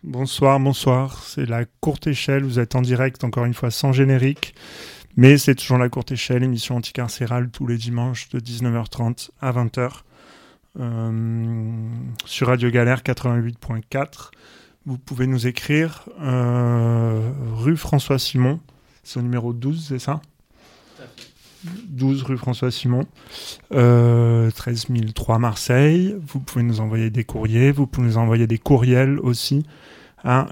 Bonsoir, c'est la courte échelle, vous êtes en direct encore une fois sans générique, mais c'est toujours la courte échelle, émission anticarcérale tous les dimanches de 19h30 à 20h sur Radio Galère 88.4. Vous pouvez nous écrire rue François Simon, c'est au numéro 12, c'est ça ? 12 rue François Simon, 13003 Marseille. Vous pouvez nous envoyer des courriers, vous pouvez nous envoyer des courriels aussi à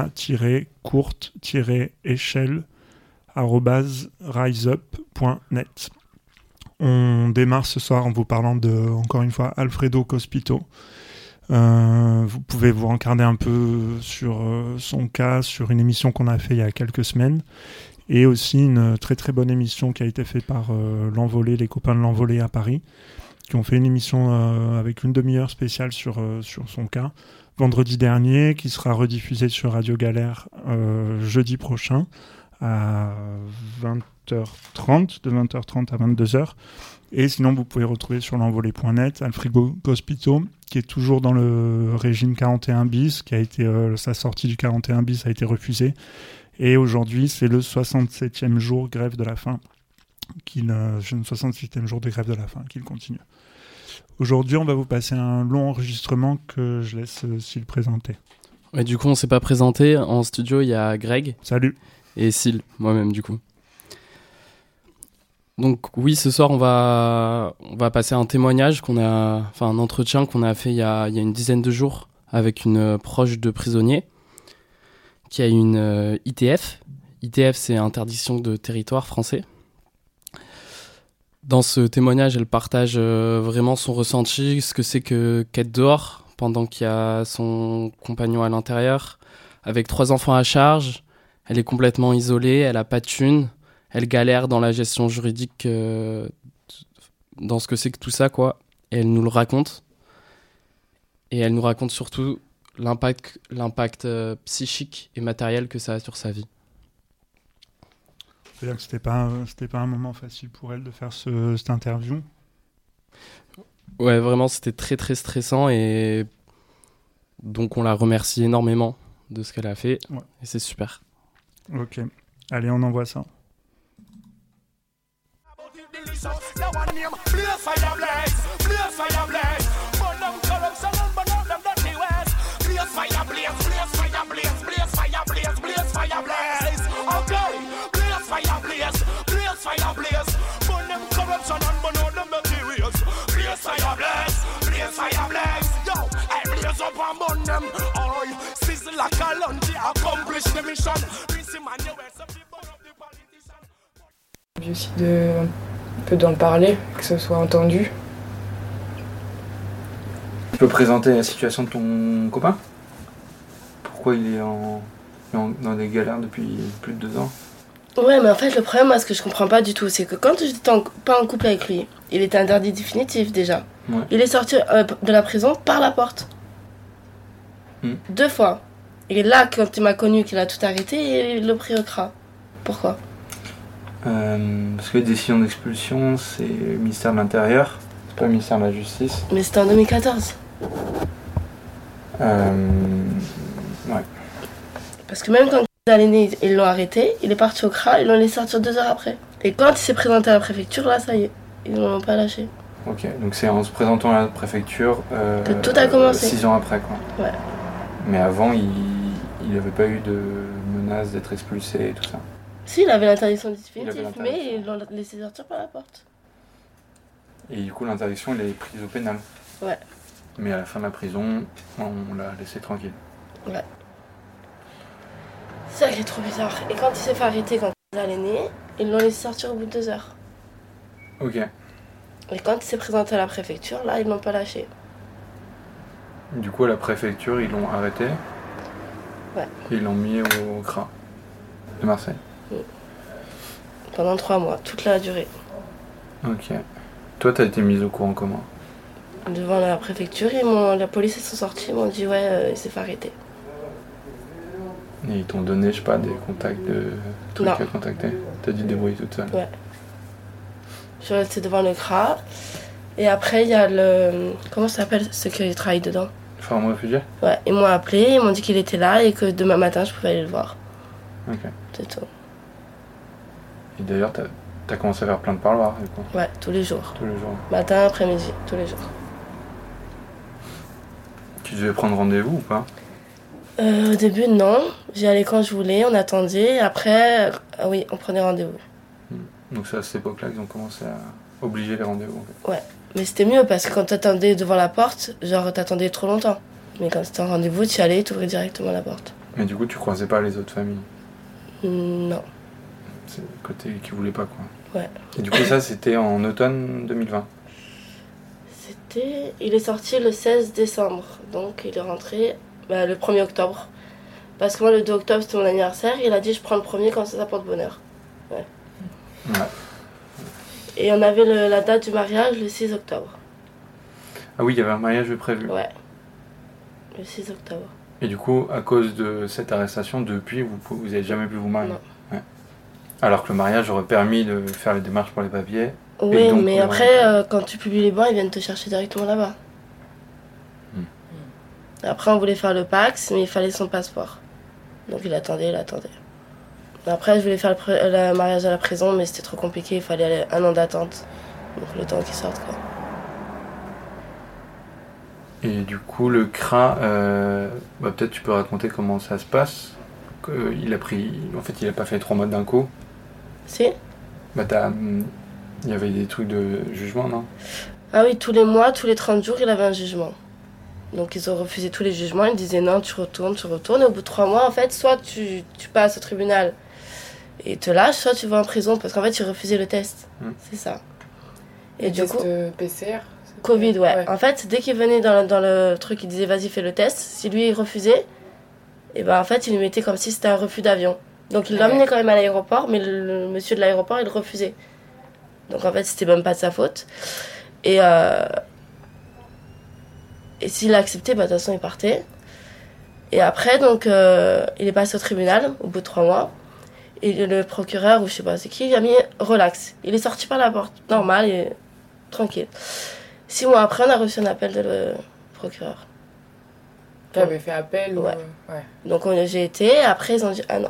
la-courte-échelle@riseup.net. On démarre ce soir en vous parlant de, encore une fois, Alfredo Cospito. Vous pouvez vous rencarder un peu sur son cas, sur une émission qu'on a fait il y a quelques semaines. Et aussi une très très bonne émission qui a été faite par l'Envolé, les copains de l'Envolé à Paris, qui ont fait une émission avec une demi-heure spéciale sur son cas, vendredi dernier, qui sera rediffusée sur Radio Galère jeudi prochain à 20h30, de 20h30 à 22h. Et sinon, vous pouvez retrouver sur l'envolé.net Alfredo Cospito, qui est toujours dans le régime 41 bis, qui a été sa sortie du 41 bis a été refusée. Et aujourd'hui, c'est le 67e jour grève de la faim, 67e jour de grève de la faim qu'il continue. Aujourd'hui, on va vous passer un long enregistrement que je laisse Syl présenter. Ouais, du coup, on s'est pas présenté. En studio, il y a Greg. Salut. Et Syl, moi-même, du coup. Donc oui, ce soir, on va passer un témoignage un entretien qu'on a fait il y a une dizaine de jours avec une proche de prisonnier qui a une ITF. ITF, c'est interdiction de territoire français. Dans ce témoignage, elle partage vraiment son ressenti, ce que c'est qu'être dehors pendant qu'il y a son compagnon à l'intérieur, avec 3 enfants à charge. Elle est complètement isolée, elle a pas de thune, elle galère dans la gestion juridique, dans ce que c'est que tout ça, quoi. Et elle nous le raconte. Et elle nous raconte surtout l'impact psychique et matériel que ça a sur sa vie. C'est-à-dire que c'était pas un moment facile pour elle de faire cette interview. Ouais, vraiment, c'était très très stressant et donc on la remercie énormément de ce qu'elle a fait. Ouais. Et c'est super. Ok, allez, on envoie ça. Aussi un peu d'en parler, que ce soit entendu. Tu peux présenter la situation de ton copain ? Pourquoi il est dans des galères depuis plus de 2 ans ? Ouais, mais en fait, le problème, moi, ce que je comprends pas du tout, c'est que quand j'étais pas en couple avec lui, il était interdit définitif déjà. Ouais. Il est sorti de la prison par la porte. 2 fois. Et là, quand il m'a connu, qu'il a tout arrêté, il l'a pris au CRA. Pourquoi ? Parce que les décisions d'expulsion, c'est le ministère de l'Intérieur, c'est pas le ministère de la Justice. Mais c'était en 2014. Ouais. Parce que même quand il est né, ils l'ont arrêté, il est parti au CRA, ils l'ont laissé sortir 2 heures après. Et quand il s'est présenté à la préfecture, là, ça y est, ils ne l'ont pas lâché. Ok, donc c'est en se présentant à la préfecture que tout a commencé. 6 ans après, quoi. Ouais. Mais avant, il n'avait pas eu de menace d'être expulsé et tout ça. Si, il avait l'interdiction définitive, mais ils l'ont laissé sortir par la porte. Et du coup, l'interdiction, elle est prise au pénal. Ouais. Mais à la fin de la prison, on l'a laissé tranquille. Ouais. C'est ça qui est trop bizarre. Et quand il s'est fait arrêter, quand il est né, ils l'ont laissé sortir au bout de 2 heures. Ok. Et quand il s'est présenté à la préfecture, là, ils l'ont pas lâché. Du coup, à la préfecture, ils l'ont arrêté. Ouais. Et ils l'ont mis au CRA de Marseille. Pendant 3 mois, toute la durée. Ok. Toi, t'as été mise au courant comment ? Devant la préfecture, la police, ils sont sortis, ils m'ont dit ouais, il s'est fait arrêter. Et ils t'ont donné, je sais pas, des contacts de trucs à contacter ? T'as dû te débrouiller toute seule ? Ouais. Je suis restée devant le CRA. Et après, il y a le... Comment ça s'appelle ceux qui travaillent dedans ? Femmes réfugiées? Ouais, ils m'ont appelé, ils m'ont dit qu'il était là et que demain matin je pouvais aller le voir. Ok. C'est tout. Et d'ailleurs, t'as commencé à faire plein de parloirs, du coup? Ouais, tous les jours. Tous les jours. Matin, après-midi, tous les jours. Tu devais prendre rendez-vous ou pas? Au début, non. J'y allais quand je voulais, on attendait. Après, oui, on prenait rendez-vous. Donc c'est à cette époque-là qu'ils ont commencé à obliger les rendez-vous. En fait. Ouais, mais c'était mieux parce que quand t'attendais devant la porte, genre t'attendais trop longtemps. Mais quand c'était un rendez-vous, tu y allais, tu ouvrais directement la porte. Mais du coup, tu croisais pas les autres familles? Non. C'est le côté qu'ils voulaient pas, quoi. Ouais. Et du coup, ça, c'était en automne 2020? Il est sorti le 16 décembre, donc il est rentré le 1er octobre. Parce que moi, le 2 octobre, c'était mon anniversaire, il a dit je prends le premier quand ça porte bonheur. Ouais. Et on avait la date du mariage le 6 octobre. Ah oui, il y avait un mariage prévu. Ouais. Le 6 octobre. Et du coup, à cause de cette arrestation, depuis, vous n'avez jamais pu vous marier? Non. Ouais. Alors que le mariage aurait permis de faire les démarches pour les papiers. Oui, mais après, quand tu publies les bans, ils viennent te chercher directement là-bas. Après, on voulait faire le Pax, mais il fallait son passeport. Donc il attendait. Après, je voulais faire le mariage à la prison, mais c'était trop compliqué, il fallait aller 1 an d'attente. Donc le temps qu'ils sortent, quoi. Et du coup, le CRA, peut-être tu peux raconter comment ça se passe. Il a pas fait 3 mois d'un coup. Si. Il y avait des trucs de jugement, non? Ah oui, tous les mois, tous les 30 jours, il avait un jugement. Donc ils ont refusé tous les jugements, ils disaient non, tu retournes. Et au bout de 3 mois, en fait, soit tu passes au tribunal et ils te lâchent, soit tu vas en prison parce qu'en fait, ils refusaient le test. C'est ça. Et du coup, PCR Covid, ouais. En fait, dès qu'il venait dans le truc, il disait vas-y, fais le test. Si lui, il refusait, et ben en fait, il lui mettait comme si c'était un refus d'avion. Donc il l'emmenait quand même à l'aéroport, mais le monsieur de l'aéroport, il refusait. Donc en fait, c'était même pas de sa faute. Et s'il a accepté, de toute façon, il partait. Et après, donc, il est passé au tribunal au bout de 3 mois. Et le procureur, ou je sais pas c'est qui, il a mis relax. Il est sorti par la porte, normal, et tranquille. 6 mois après, on a reçu un appel de le procureur. Tu avais fait appel? Ouais. Donc j'ai été, après ils ont dit ah non.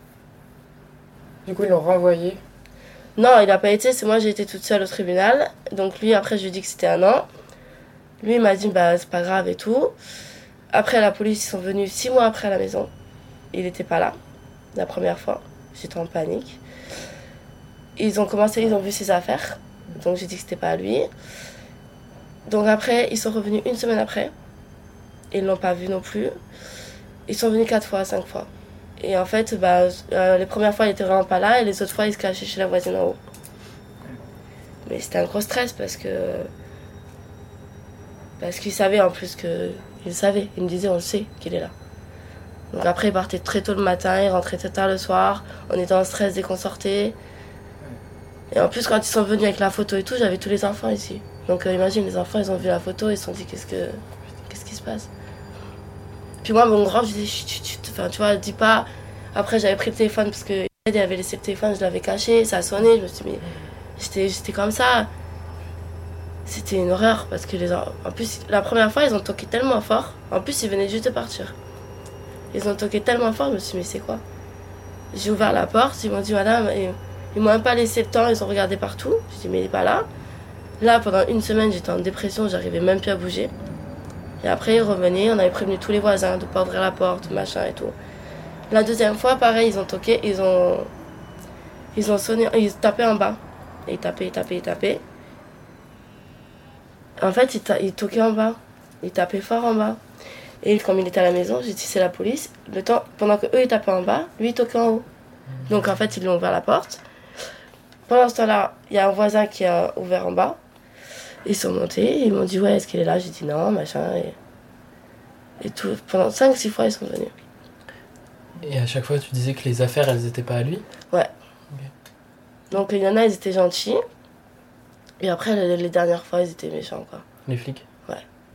Du coup, ils l'ont renvoyé? Non, il n'a pas été, c'est moi j'ai été toute seule au tribunal. Donc lui, après, je lui ai dit que c'était un an. Lui, il m'a dit, c'est pas grave et tout. Après, la police, ils sont venus 6 mois après à la maison. Il n'était pas là, la première fois. J'étais en panique. Ils ont vu ses affaires. Donc j'ai dit que c'était pas à lui. Donc après, ils sont revenus 1 semaine après. Ils l'ont pas vu non plus. Ils sont venus 4 fois, 5 fois. Et en fait, les premières fois, il était vraiment pas là. Et les autres fois, il se cachait chez la voisine en haut. Mais c'était un gros stress parce qu'il savait en plus que... Il savait, il me disait on le sait qu'il est là. Donc après il partait très tôt le matin, il rentrait très tard le soir, on était en stress dès qu'on sortait. Et en plus quand ils sont venus avec la photo et tout, j'avais tous les enfants ici. Donc imagine, les enfants ils ont vu la photo, ils se sont dit qu'est-ce qui se passe. Puis moi mon grand, je disais chut, enfin tu vois, dis pas. Après j'avais pris le téléphone parce que il avait laissé le téléphone, je l'avais caché, ça a sonné, je me suis dit mais j'étais comme ça. C'était une horreur parce que en plus, la première fois, ils ont toqué tellement fort. En plus, ils venaient juste de partir. Ils ont toqué tellement fort, je me suis dit, mais c'est quoi? J'ai ouvert la porte, ils m'ont dit, madame, et ils m'ont même pas laissé le temps, ils ont regardé partout. J'ai dit, mais il est pas là. Là, pendant 1 semaine, j'étais en dépression, j'arrivais même plus à bouger. Et après, ils revenaient, on avait prévenu tous les voisins de pas ouvrir la porte, machin et tout. La deuxième fois, pareil, ils ont toqué, ils ont sonné, ils tapaient en bas. Et ils tapaient. En fait, il toquait en bas. Il tapait fort en bas. Et comme il était à la maison, j'ai dit c'est la police. Pendant que eux ils tapaient en bas, lui il toquait en haut. Donc en fait, ils lui ont ouvert la porte. Pendant ce temps-là, il y a un voisin qui a ouvert en bas. Ils sont montés, ils m'ont dit ouais, est-ce qu'il est là? J'ai dit non, machin. Et tout. Pendant 5-6 fois, ils sont venus. Et à chaque fois, tu disais que les affaires, elles étaient pas à lui? Ouais. Okay. Donc il y en a, ils étaient gentils. Et après, les dernières fois, ils étaient méchants, quoi. Les flics? Ouais.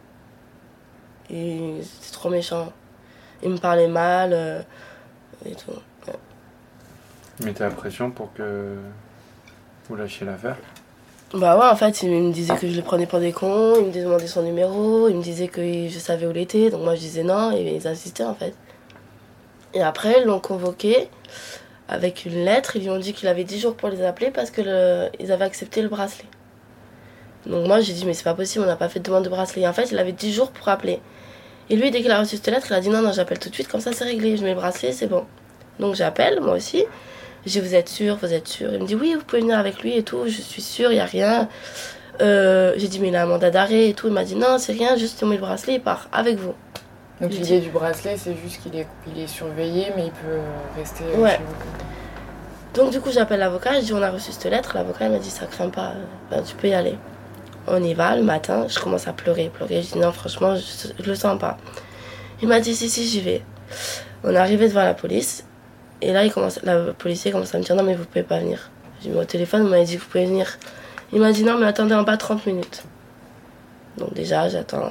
Ils étaient trop méchants. Ils me parlaient mal et tout. Ouais. Ils mettaient la pression pour que vous lâchiez l'affaire? Bah ouais, en fait, il me disait que je le prenais pour des cons, il me demandait son numéro, il me disait que je savais où il était, donc moi je disais non, et ils insistaient en fait. Et après, ils l'ont convoqué avec une lettre, ils lui ont dit qu'il avait 10 jours pour les appeler parce que ils avaient accepté le bracelet. Donc moi j'ai dit mais c'est pas possible, on n'a pas fait de demande de bracelet. Et en fait, il avait 10 jours pour appeler. Et lui, dès qu'il a reçu cette lettre, il a dit non, j'appelle tout de suite, comme ça c'est réglé, je mets le bracelet, c'est bon. Donc j'appelle, moi aussi. Je dis vous êtes sûr, vous êtes sûr. Il me dit oui, vous pouvez venir avec lui et tout, je suis sûre, il n'y a rien. J'ai dit mais il a un mandat d'arrêt et tout. Il m'a dit non, c'est rien, juste il met le bracelet, il part avec vous. Donc l'idée du bracelet, c'est juste qu'il est surveillé, mais il peut rester ouais. chez vous. Donc du coup j'appelle l'avocat, je dis on a reçu cette lettre. L'avocat il m'a dit ça craint pas, tu peux y aller. On y va, le matin, je commence à pleurer. Je dis non franchement, je le sens pas. Il m'a dit si j'y vais. On est arrivé devant la police. Et là, le policier commence à me dire non mais vous pouvez pas venir. J'ai mis au téléphone, il m'a dit vous pouvez venir. Il m'a dit non mais attendez en bas 30 minutes. Donc déjà j'attends.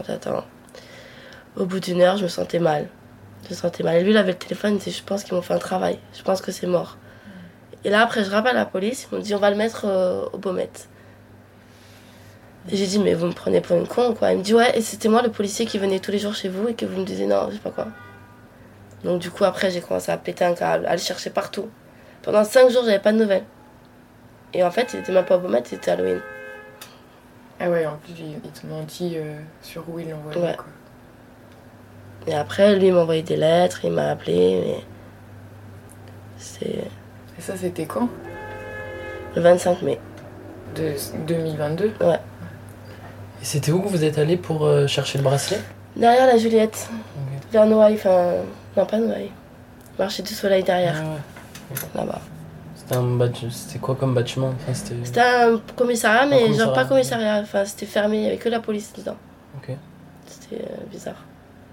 Au bout d'une heure je me sentais mal. Et lui il avait le téléphone, il dit je pense qu'ils m'ont fait un travail. Je pense que c'est mort. Et là après je rappelle la police, ils m'ont dit on va le mettre au Baumette. Et j'ai dit mais vous me prenez pour une con quoi. Il me dit ouais et c'était moi le policier qui venait tous les jours chez vous et que vous me disiez non je sais pas quoi. Donc du coup après j'ai commencé à péter un câble, à le chercher partout. Pendant 5 jours j'avais pas de nouvelles. Et en fait il était même pas au Baumette, il était à Halloween. Ah ouais en plus ils te menti sur où ils l'envoyaient ouais. Quoi. Et après lui il m'a envoyé des lettres, il m'a appelé mais c'est... Et ça c'était quand? Le 25 mai. De 2022? Ouais. Et c'était où que vous êtes allé pour chercher le bracelet? Derrière la Juliette. Okay. Vers Noailles, enfin... Non, pas Noailles. Marché du Soleil derrière. Ah ouais. Là-bas. C'était quoi comme bâtiment? Enfin, c'était un commissariat, mais commissariat. genre pas commissariat. Enfin, c'était fermé, il n'y avait que la police dedans. Ok. C'était bizarre.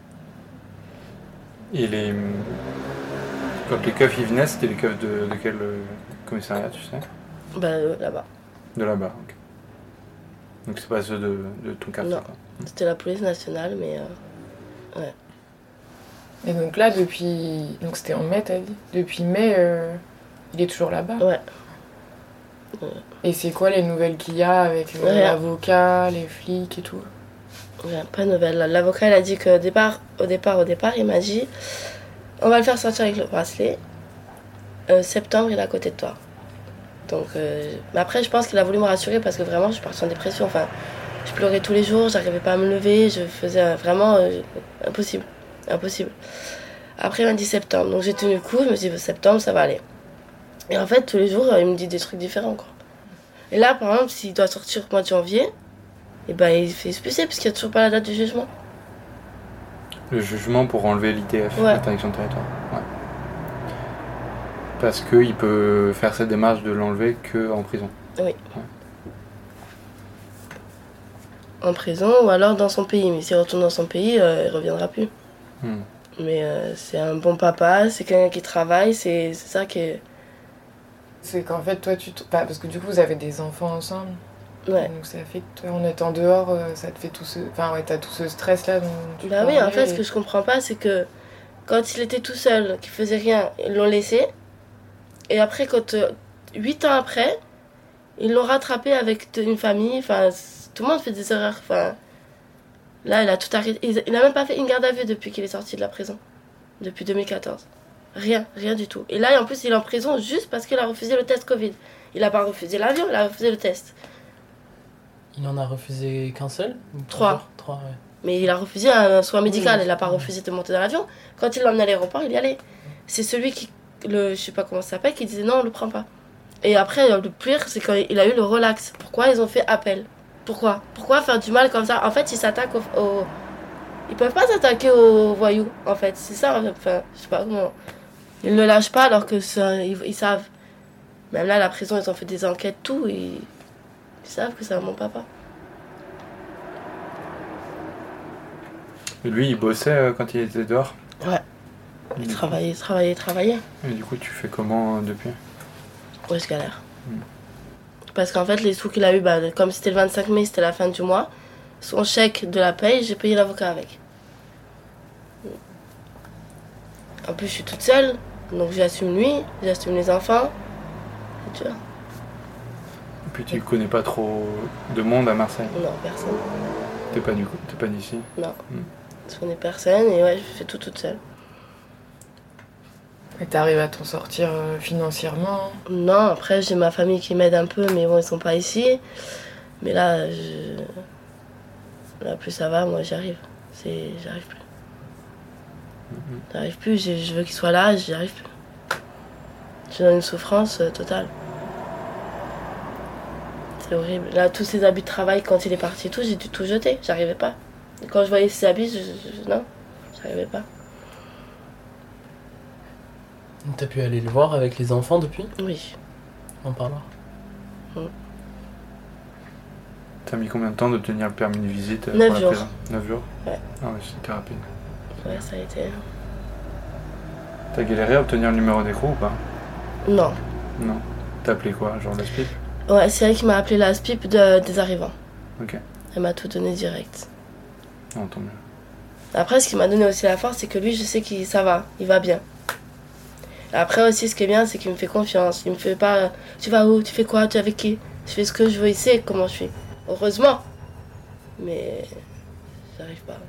Et quand les keufs y venaient, c'était les keufs de quel commissariat, tu sais? Bah, là-bas. De là-bas, ok. Donc c'est pas ceux de ton quartier, non. Quoi. C'était la police nationale, mais... ouais. Et donc là, depuis... Donc c'était en mai, t'as dit? Depuis mai, il est toujours là-bas? Ouais. Et c'est quoi les nouvelles qu'il y a avec l'avocat, les flics et tout? Ouais, pas de nouvelles. L'avocat, il a dit qu'au départ, il m'a dit on va le faire sortir avec le bracelet. Septembre, il est à côté de toi. Donc, mais après, je pense qu'il a voulu me rassurer parce que vraiment, je suis partie en dépression. Enfin, je pleurais tous les jours, j'arrivais pas à me lever, je faisais vraiment impossible. Après, il m'a dit septembre. Donc, j'ai tenu le coup, je me suis dit septembre, ça va aller. Et en fait, tous les jours, il me dit des trucs différents, quoi. Et là, par exemple, s'il doit sortir au mois de janvier, et ben, il fait expulser parce qu'il n'y a toujours pas la date du jugement. Le jugement pour enlever l'ITF, ouais. L'interdiction de territoire. Ouais. Parce qu'il peut faire cette démarche de l'enlever qu'en prison. Oui. Ouais. En prison ou alors dans son pays. Mais s'il retourne dans son pays, il reviendra plus. Mais c'est un bon papa, c'est quelqu'un qui travaille, c'est ça qui est... C'est qu'en fait, toi, parce que du coup, vous avez des enfants ensemble. Ouais. Donc ça fait que toi, en étant dehors, ça te fait tout ce... Enfin, ouais, t'as tout ce stress-là dont tu bah oui, en fait, ce que je comprends pas, c'est que quand il était tout seul, qu'il faisait rien, ils l'ont laissé. Et après, 8 ans après, ils l'ont rattrapé avec une famille. Enfin, tout le monde fait des erreurs. Enfin, là, il a tout arrêté. Il n'a même pas fait une garde à vue depuis qu'il est sorti de la prison. Depuis 2014. Rien du tout. Et là, en plus, il est en prison juste parce qu'il a refusé le test Covid. Il n'a pas refusé l'avion, il a refusé le test. Il en a refusé qu'un seul? 3. 3, ouais. Mais il a refusé un soin médical, il n'a pas refusé de monter dans l'avion. Quand il l'a emmené à l'aéroport, il y allait. C'est celui qui, je sais pas comment ça s'appelle, qui disait non, on le prend pas. Et après, le pire, c'est quand il a eu le relax. Pourquoi ils ont fait appel? Pourquoi faire du mal comme ça? En fait, ils s'attaquent ils peuvent pas s'attaquer aux voyous, en fait. C'est ça, enfin, je sais pas comment. Ils ne lâchent pas alors que ils savent. Même là, à la prison, ils ont fait des enquêtes, tout, et ils savent que c'est un bon papa. Et lui, il bossait quand il était dehors? Ouais. Il travaillait. Et du coup, tu fais comment depuis? Ouais, je galère. Parce qu'en fait, les sous qu'il a eu, comme c'était le 25 mai, c'était la fin du mois, son chèque de la paye, j'ai payé l'avocat avec. En plus, je suis toute seule, donc j'assume lui, j'assume les enfants. C'est dur. Et puis tu connais pas trop de monde à Marseille? Non, personne. T'es pas d'ici? Non. Je connais personne et ouais, je fais tout toute seule. Et t'arrives à t'en sortir financièrement? Non, après j'ai ma famille qui m'aide un peu, mais bon, ils sont pas ici. Mais là, là plus ça va, moi j'arrive. J'arrive plus. J'arrive plus, je veux qu'ils soient là, j'y arrive plus. Je suis dans une souffrance totale. C'est horrible. Là, tous ces habits de travail, quand il est parti et tout, j'ai dû tout jeter. J'arrivais pas. Et quand je voyais ces habits, non, j'arrivais pas. T'as pu aller le voir avec les enfants depuis? Oui. En parlant. T'as mis combien de temps de tenir le permis de visite 9 pour la jours. prison? 9 jours? Ouais. Ah ouais, c'était rapide. Ouais, ça a été... T'as galéré à obtenir le numéro d'écran ou pas? Non. Non. T'as appelé quoi? Genre la SPIP? Ouais, c'est elle qui m'a appelé la SPIP des arrivants. Ok. Elle m'a tout donné direct. Non, tant mieux. Après, ce qui m'a donné aussi la force, c'est que lui, je sais qu'il ça va, il va bien. Après aussi, ce qui est bien, c'est qu'il me fait confiance. Il me fait pas, tu vas où, tu fais quoi, tu es avec qui? Je fais ce que je veux, il sait comment je suis. Heureusement. Mais j'arrive pas.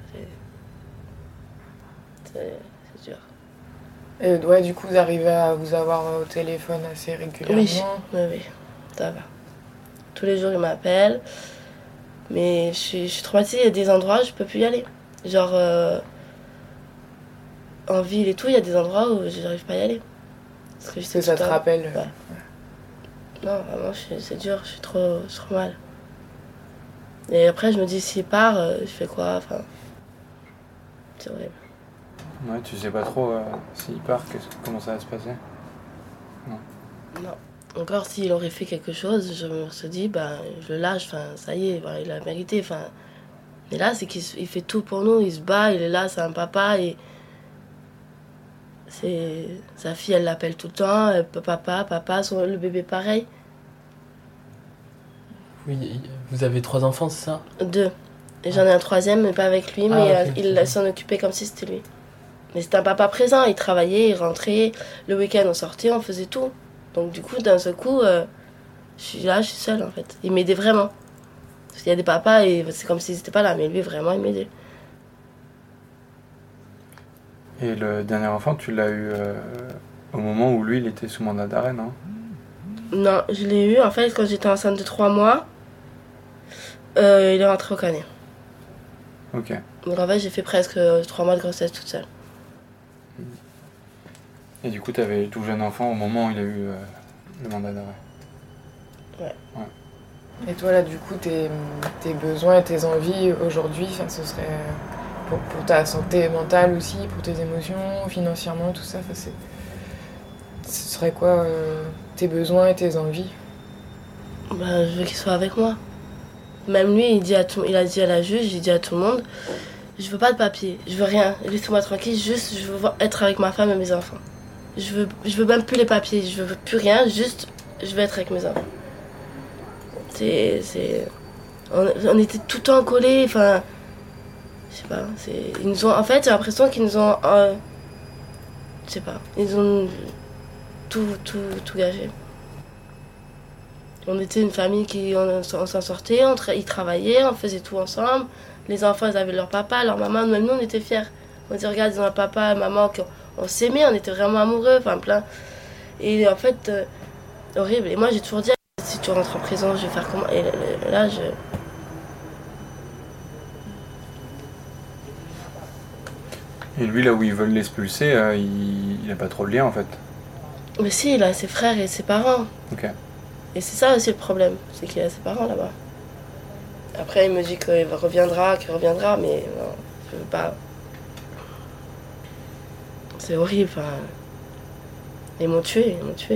C'est dur. Et ouais, du coup, vous arrivez à vous avoir au téléphone assez régulièrement? Oui, ça va. Tous les jours, il m'appelle. Mais je suis traumatisée, il y a des endroits où je peux plus y aller. Genre, en ville et tout, il y a des endroits où je n'arrive pas à y aller. Parce que ça te rappelle? Ouais. Non, vraiment, c'est dur, je suis trop mal. Et après, je me dis, s'il part, je fais quoi? Enfin, c'est horrible. Ouais, tu sais pas trop s'il part, comment ça va se passer? Non. Encore s'il aurait fait quelque chose, je me suis dit, bah, je le lâche, enfin, ça y est, bah, il a mérité. Enfin. Mais là, c'est qu'il fait tout pour nous, il se bat, il est là, c'est un papa. Et sa fille, elle l'appelle tout le temps, papa, le bébé pareil. Oui, vous avez 3 enfants, c'est ça? 2. Et j'en ai un 3e, mais pas avec lui, mais okay, il s'en occupait comme si c'était lui. Mais c'était un papa présent, il travaillait, il rentrait, le week-end on sortait, on faisait tout. Donc du coup, d'un seul coup, je suis seule en fait. Il m'aidait vraiment. Parce qu'il y a des papas, et c'est comme s'ils n'étaient pas là, mais lui vraiment, il m'aidait. Et le dernier enfant, tu l'as eu au moment où lui, il était sous mandat d'arrêt, non? Non, je l'ai eu en fait quand j'étais enceinte de 3 mois. Il est rentré au Canet. Ok. Donc en fait, j'ai fait presque 3 mois de grossesse toute seule. Et du coup, tu avais tout jeune enfant au moment où il a eu le mandat d'arrêt. Ouais. Et toi, là, du coup, tes besoins et tes envies aujourd'hui, ce serait pour ta santé mentale aussi, pour tes émotions, financièrement, tout ça, ce serait quoi tes besoins et tes envies? Bah, je veux qu'il soit avec moi. Même lui, il a dit à la juge, il dit à tout le monde, je veux pas de papier, je veux rien, laissez-moi tranquille, juste je veux être avec ma femme et mes enfants. Je veux même plus les papiers, je veux plus rien, juste je veux être avec mes enfants. On était tout le temps collés, enfin, je sais pas, en fait, j'ai l'impression qu'ils nous ont, je sais pas, ils ont tout gâché. On était une famille on s'en sortait, ils travaillaient, on faisait tout ensemble. Les enfants, ils avaient leur papa, leur maman, même nous, on était fiers. On disait, regarde, ils ont un papa, une maman, on s'aimait, on était vraiment amoureux, enfin plein. Et en fait, horrible. Et moi, j'ai toujours dit, si tu rentres en prison, je vais faire comment? Et là, Et lui, là où ils veulent l'expulser, il a pas trop de lien, en fait. Mais si, il a ses frères et ses parents. Ok. Et c'est ça aussi le problème, c'est qu'il a ses parents là-bas. Après, il me dit qu'il reviendra, mais non, je veux pas. C'est horrible, enfin. Ils m'ont tué.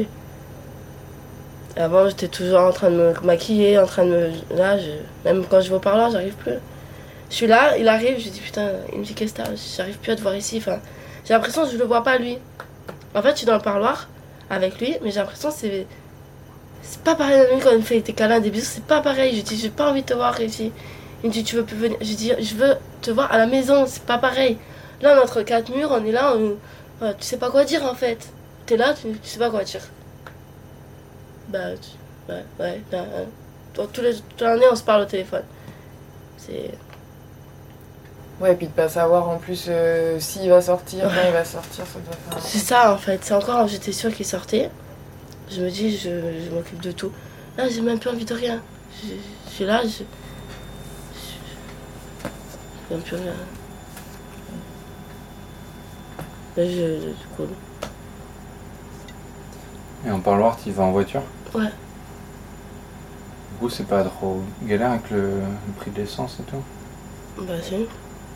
Avant, j'étais toujours en train de me maquiller, Là, même quand je vais au parloir, j'arrive plus. Je suis là, il arrive, je dis putain, il me dit qu'est-ce que t'as? J'arrive plus à te voir ici, enfin. J'ai l'impression que je le vois pas lui. En fait, je suis dans le parloir avec lui, mais j'ai l'impression que c'est pas pareil quand il me fait des câlins, des bisous, c'est pas pareil. Je dis, j'ai pas envie de te voir ici. Il me dit, tu veux plus venir? Je dis, je veux te voir à la maison, c'est pas pareil. Là, on est entre 4 murs, on est là, tu sais pas quoi dire en fait. T'es là, tu sais pas quoi dire. Bah, Ouais. Toute l'année, on se parle au téléphone. C'est... Ouais, et puis de pas savoir en plus s'il va sortir, quand il va sortir, ça doit faire... C'est ça, en fait. C'est encore, j'étais sûre qu'il sortait. Je me dis, je m'occupe de tout. Là, j'ai même plus envie de rien. Je suis là, je même plus rien. Là, c'est cool. Et en parloir, tu y vas en voiture? Ouais. Du coup, c'est pas trop galère avec le prix de l'essence et tout? Bah, si. C'est de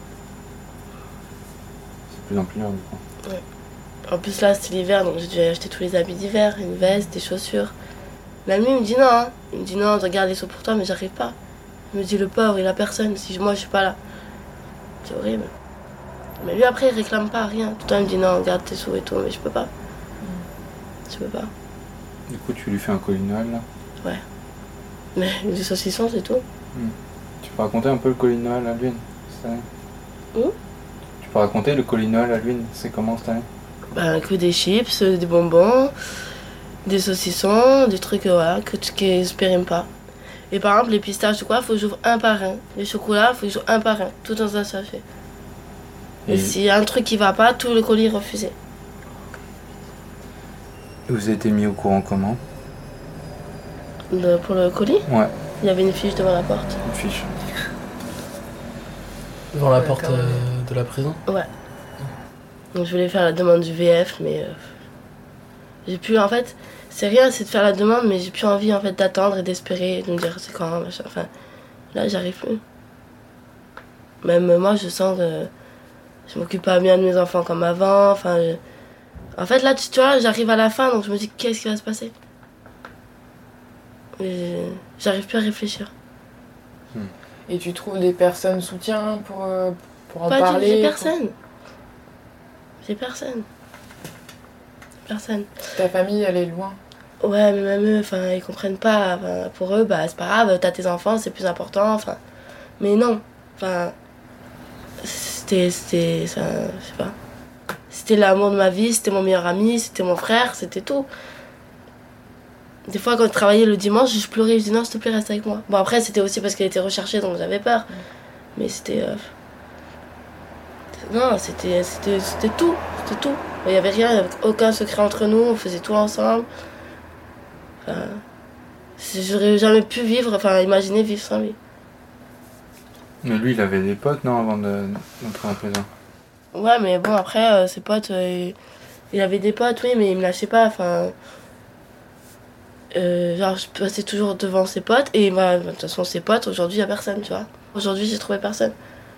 plus en plus dur, du coup. Ouais. En plus, là, c'était l'hiver, donc j'ai dû acheter tous les habits d'hiver, une veste, des chaussures. Même lui, il me dit non, hein. Il me dit non, regarde les sous pour toi, mais j'arrive pas. Il me dit, le pauvre, il a personne, si moi, je suis pas là. C'est horrible. Mais lui, après, il réclame pas, rien. Tout le temps, il me dit non, garde tes sous et tout, mais je peux pas. Je peux pas. Du coup, tu lui fais un colis de Noël, là? Ouais. Mais des saucissons, c'est tout. Tu peux raconter un peu le colis de Noël à Lune cette année? Tu peux raconter le colis de Noël à Lune, c'est comment cette année? Bah, que des chips, des bonbons, des saucissons, des trucs voilà, que j'espère pas. Et par exemple, les pistaches, quoi, faut que j'ouvre un par un. Les chocolats, faut que j'ouvre un par un. Tout dans un sachet. Et s'il y a un truc qui va pas, tout le colis est refusé. Vous avez été mis au courant comment? Pour le colis? Ouais. Il y avait une fiche devant la porte. Une fiche. Devant la porte de la prison? Ouais. Donc je voulais faire la demande du VF, mais j'ai plus, en fait, c'est rien, c'est de faire la demande, mais j'ai plus envie en fait d'attendre et d'espérer, de me dire c'est quand, machin. Enfin, là j'arrive plus. Même moi je sens que je m'occupe pas bien de mes enfants comme avant. Enfin, en fait là tu vois, j'arrive à la fin, donc je me dis qu'est-ce qui va se passer. Et j'arrive plus à réfléchir. Et tu trouves des personnes soutien pour en Pas parler? J'ai personne. J'ai personne. Personne. Ta famille, elle est loin? Ouais, mais même eux, enfin, ils comprennent pas. Enfin, pour eux, bah, c'est pas grave, t'as tes enfants, c'est plus important. Enfin, mais non. Enfin, ça, je sais pas. C'était l'amour de ma vie, c'était mon meilleur ami, c'était mon frère, c'était tout. Des fois, quand je travaillais le dimanche, je pleurais, je dis non, s'il te plaît, reste avec moi. Bon, après, c'était aussi parce qu'elle était recherchée, donc j'avais peur. Mais c'était. Non, c'était tout. C'était tout. Il n'y avait rien, il n'y avait aucun secret entre nous, on faisait tout ensemble. Enfin, j'aurais jamais pu vivre, enfin, imaginer vivre sans lui. Mais lui, il avait des potes, non, avant d'entrer en prison? Ouais, mais bon, après, ses potes, il avait des potes, oui, mais il me lâchait pas, enfin. Genre, je passais toujours devant ses potes, et bah, de toute façon, ses potes, aujourd'hui, il n'y a personne, tu vois. Aujourd'hui, j'ai trouvé personne.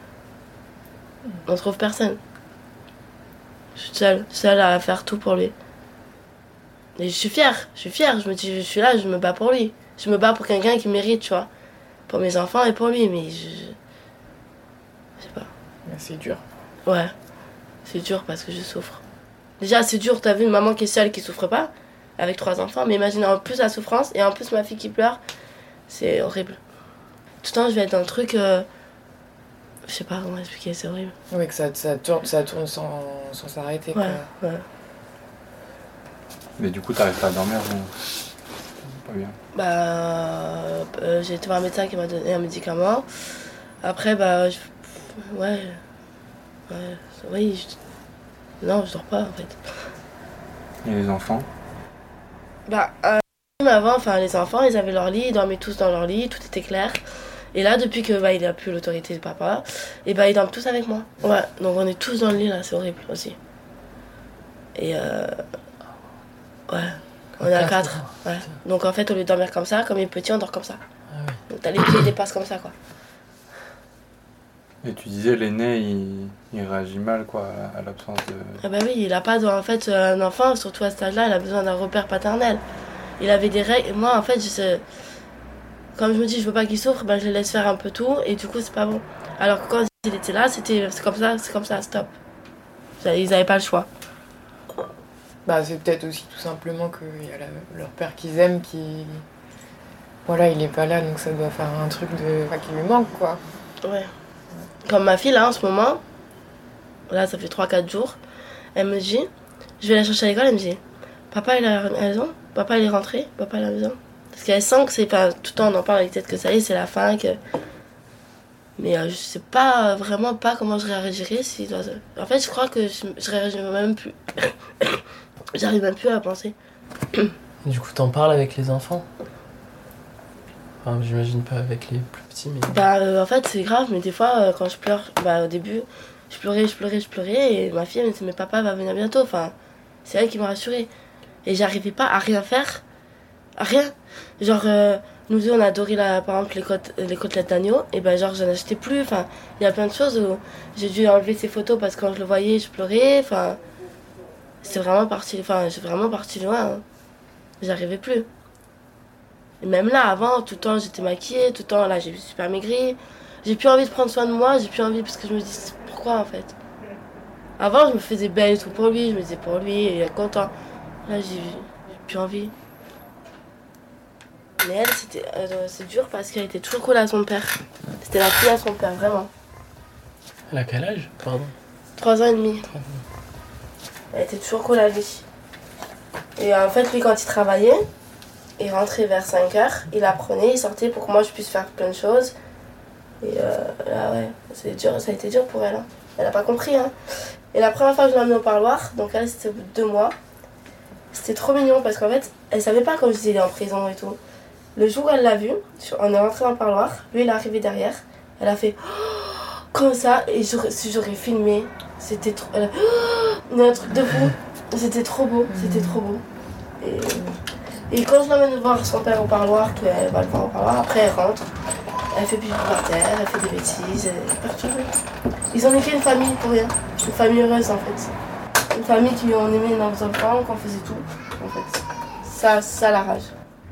On trouve personne. Je suis seule à faire tout pour lui. Et je suis fière, je me dis, je suis là, je me bats pour lui. Je me bats pour quelqu'un qui mérite, tu vois. Pour mes enfants et pour lui, mais je sais pas. C'est dur. Ouais, c'est dur parce que je souffre. Déjà, c'est dur, t'as vu une maman qui est seule, qui souffre pas, avec 3 enfants, mais imagine en plus la souffrance, et en plus ma fille qui pleure, c'est horrible. Tout le temps, je vais être dans le truc... Je sais pas comment expliquer, c'est horrible. Oui, que ça tourne sans s'arrêter. Ouais, quoi. ouais. Mais du coup, t'arrives pas à dormir, non? Pas bien. Bah, j'ai été voir un médecin qui m'a donné un médicament. Après, bah, oui, non, je dors pas en fait. Et les enfants? Bah, avant, enfin, les enfants, ils avaient leur lit, ils dormaient tous dans leur lit, tout était clair. Et là, depuis que bah, il a plus l'autorité de papa, et bah, ils dorment tous avec moi. Ouais, donc on est tous dans le lit là, c'est horrible aussi. Et ouais, on est à 4. Ouais. Donc en fait, au lieu de dormir comme ça, comme il est petit, on dort comme ça. Ah ouais. Donc t'as les pieds, ils dépassent comme ça, quoi. Et tu disais, l'aîné, il réagit mal, quoi, à l'absence de... Ah bah oui, il a pas de... En fait, un enfant, surtout à cet âge-là, il a besoin d'un repère paternel. Il avait des règles, et moi, en fait, comme je me dis, je veux pas qu'il souffre, ben je les laisse faire un peu tout, et du coup, c'est pas bon. Alors que quand il était là, c'est comme ça, stop. Ils avaient pas le choix. Bah, c'est peut-être aussi tout simplement qu'il y a leur père qu'ils aiment qui... Voilà, il est pas là, donc ça doit faire un truc qui lui manque, quoi. Ouais. Comme ma fille, là, en ce moment, là, ça fait 3-4 jours, elle me dit, je vais la chercher à l'école, elle me dit, papa, il est à la maison, papa, il est rentré, papa, il est à la maison. Parce qu'elle sent que c'est pas... Tout le temps, on en parle avec peut-être que ça y est, c'est la fin, que... Mais je sais pas, vraiment pas comment je réagirais si... En fait, je crois que je réagirais même plus. J'arrive même plus à penser. Du coup, t'en parles avec les enfants? Enfin, j'imagine pas avec les plus petits, mais... En fait, c'est grave, mais des fois, quand je pleure... au début, je pleurais, et ma fille, elle me dit, mais papa va venir bientôt. Enfin, c'est elle qui m'a rassurée. Et j'arrivais pas à rien faire. À rien. Genre, nous deux, on a adoré, par exemple, les côtelettes d'agneau. Et genre, j'en achetais plus. Enfin, il y a plein de choses où j'ai dû enlever ces photos parce que quand je le voyais, je pleurais. Enfin, c'est vraiment parti... Enfin, j'ai vraiment parti loin. Hein. J'arrivais plus. Et même là, avant, tout le temps, j'étais maquillée. Tout le temps, là, j'ai super maigri. J'ai plus envie de prendre soin de moi. J'ai plus envie parce que je me dis, pourquoi, en fait? Avant, je me faisais belle et tout pour lui. Je me disais pour lui, il est content. Là, j'ai plus envie. Mais elle, c'est dur parce qu'elle était toujours cool à son père. C'était la fille à son père, vraiment. Elle a quel âge, pardon? 3 ans et demi. Elle était toujours cool à lui. Et en fait, lui, quand il travaillait, il rentrait vers 5h, il apprenait, il sortait pour que moi je puisse faire plein de choses. Et là, ouais, ça a été dur pour elle. Hein. Elle n'a pas compris. Hein. Et la première fois que je l'ai emmenée au parloir, donc elle, c'était au bout de 2 mois, c'était trop mignon parce qu'en fait, elle savait pas, comme je disais, il est en prison et tout. Le jour où elle l'a vu, on est rentré dans le parloir, lui il est arrivé derrière, elle a fait comme ça, et si j'aurais filmé, c'était trop. Elle a un truc de fou, c'était trop beau, c'était trop beau. Et quand je l'emmène voir son père au parloir, qu'elle va le voir au parloir, après elle rentre, elle fait pipi par terre, elle fait des bêtises, elle est perturbée. Ils ont niqué une famille pour rien, une famille heureuse en fait. Une famille qui ont aimé nos enfants, qu'on faisait tout, en fait. Ça la rage.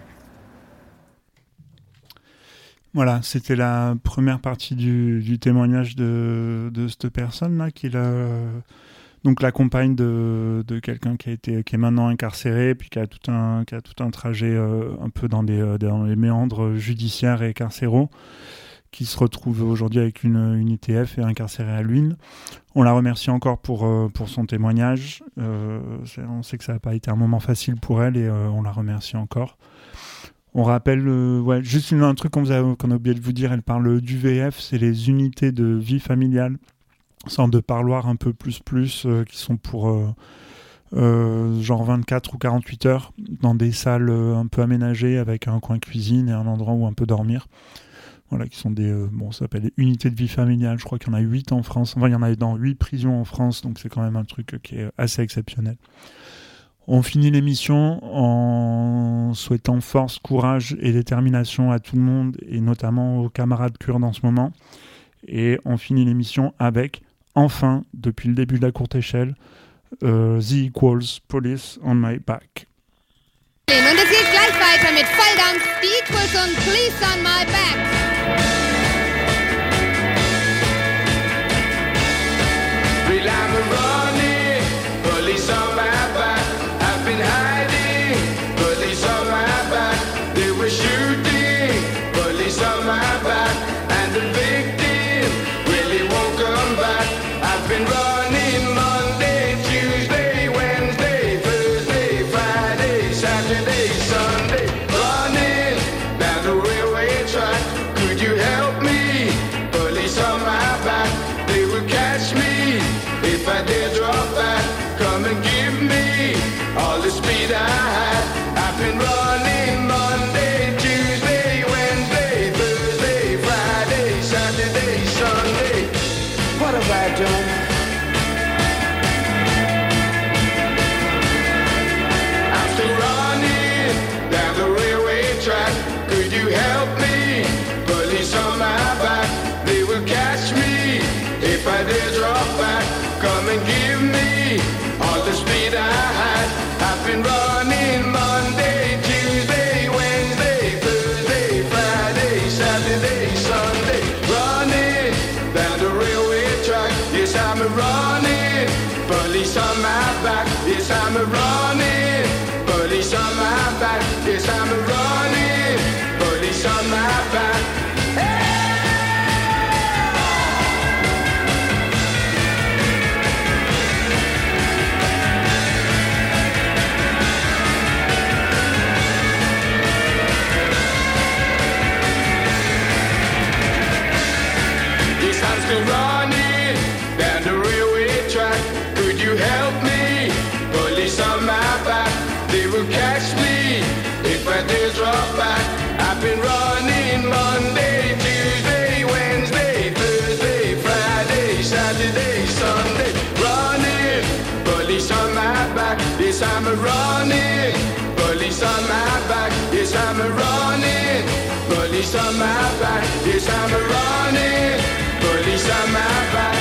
Voilà, c'était la première partie du témoignage de cette personne-là, qui est donc la compagne de quelqu'un qui est maintenant incarcéré, puis qui a tout un trajet un peu dans les méandres judiciaires et carcéraux, qui se retrouve aujourd'hui avec une ITF et incarcéré à Luynes. On la remercie encore pour son témoignage. On sait que ça n'a pas été un moment facile pour elle et on la remercie encore. On rappelle, juste un truc qu'on a oublié de vous dire, elle parle d'UVF, c'est les unités de vie familiale, sorte de parloirs un peu plus, qui sont pour genre 24 ou 48 heures, dans des salles un peu aménagées, avec un coin cuisine et un endroit où on peut dormir. Voilà, qui sont ça s'appelle des unités de vie familiale, je crois qu'il y en a 8 en France, enfin il y en a dans 8 prisons en France, donc c'est quand même un truc qui est assez exceptionnel. On finit l'émission en souhaitant force, courage et détermination à tout le monde, et notamment aux camarades kurdes en ce moment. Et on finit l'émission avec, enfin, depuis le début de la courte échelle, The Equals, Police on My Back. Und es geht gleich weiter mit Volldampf, The Equals und Police on My Back. Police on my back. I've been hiding. Police on my back. They were shooting. Police on my back. And the victim really won't come back. I've been running Monday, Tuesday, Wednesday, Thursday, Friday, Saturday, Sunday. Running down the railway track. Could you help me? Police on my back. They will catch me if I dare drop back. Come and give me all the speed I had. I've been running Monday, Tuesday, Wednesday, Thursday, Friday, Saturday, Sunday. What have I done? I'm still running down the railway track. Could you help me? Police on my back. They will catch me if I dare drop back. Come and give me all the speed I had. I've been running Monday, Tuesday, Wednesday, Thursday, Friday, Saturday, Sunday. Running down the railway track. Yes, I'm running. Police on my back. Yes, I'm running. Police on my back. Yes, I'm running. Police on my back. Hey! will catch me if I dare drop back. I've been running Monday, Tuesday, Wednesday, Thursday, Friday, Saturday, Sunday. Running, police on my back. Yes, I'm a running. Police on my back. Yes, I'm a running. Police on my back. Yes, I'm a running. Police on my back.